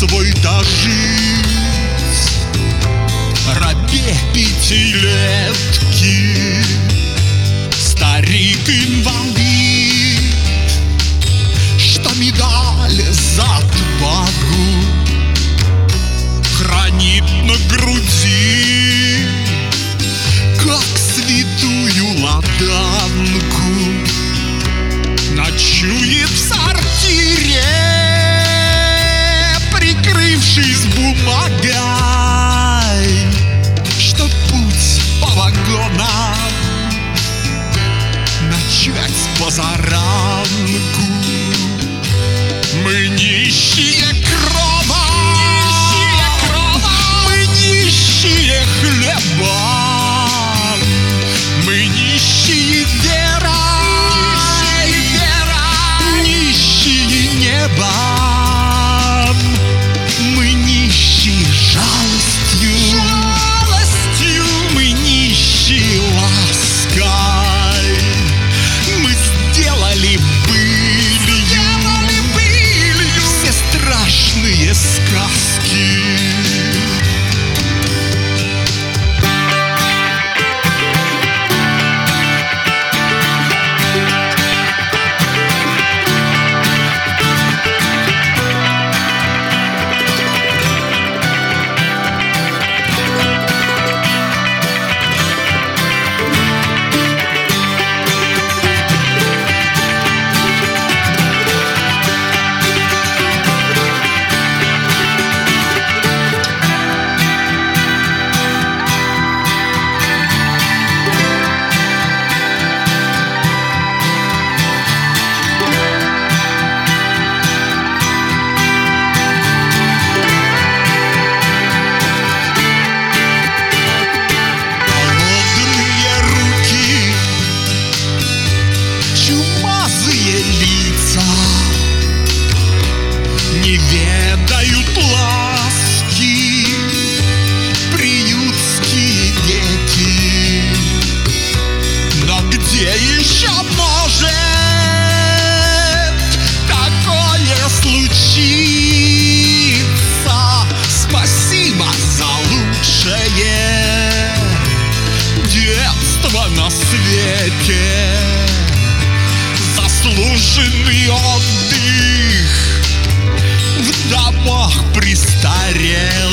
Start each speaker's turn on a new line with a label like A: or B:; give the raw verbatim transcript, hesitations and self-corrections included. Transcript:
A: свой дожить. Рабе пятилетки, старик-инвалид, что медаль за отвагу хранит на груди, как святую ладанку. Ночует в сортире, прикрывшись бумагой, что путь по вагонам начать позаранку. Мы нищие крова, нищие крова, мы нищие хлеба, мы нищие вера, нищие вера, нищие неба, мы нищие жалостью, жалостью, мы нищие лаской, мы сделали былью, сделали былью все страшные сказки. Не ведают ласки приютские дети, но где еще может такое случиться? Спасибо за лучшее детство на свете, заслуженный отдых в домах престарелых.